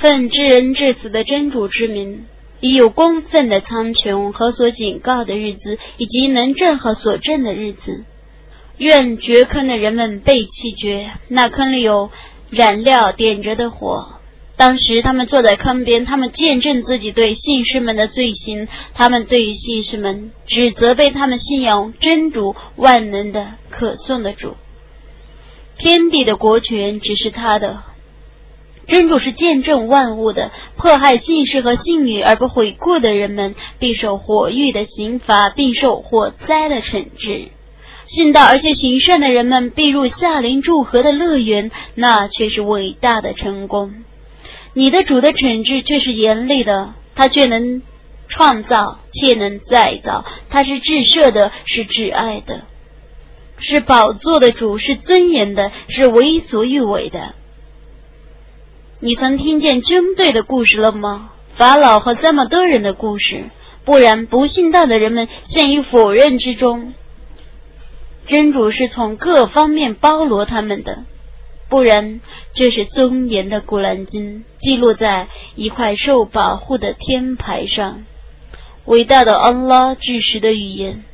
奉至人至死的真主之名，以有公分的苍穹和所警告的日子，以及能证和所证的日子。愿掘坑的人们被弃绝，那坑里有燃料点着的火。当时他们坐在坑边，他们见证自己对信士们的罪行，他们对于信士们只责备他们信仰真主万能的可颂的主。天地的国权只是他的，真主是见证万物的。迫害信士和信女而不悔过的人们，必受火狱的刑罚，并受火灾的惩治。信道而且行善的人们必入夏林祝河的乐园，那却是伟大的成功。你的主的惩治却是严厉的，他却能创造，且能再造，他是至赦的，是至爱的，是宝座的主，是尊严的，是为所欲为的。你曾听见军队的故事了吗？法老和这么多人的故事，不然不信道的人们陷于否认之中。真主是从各方面包罗他们的，不然这是尊严的古兰经，记录在一块受保护的天牌上。伟大的安拉至实的语言。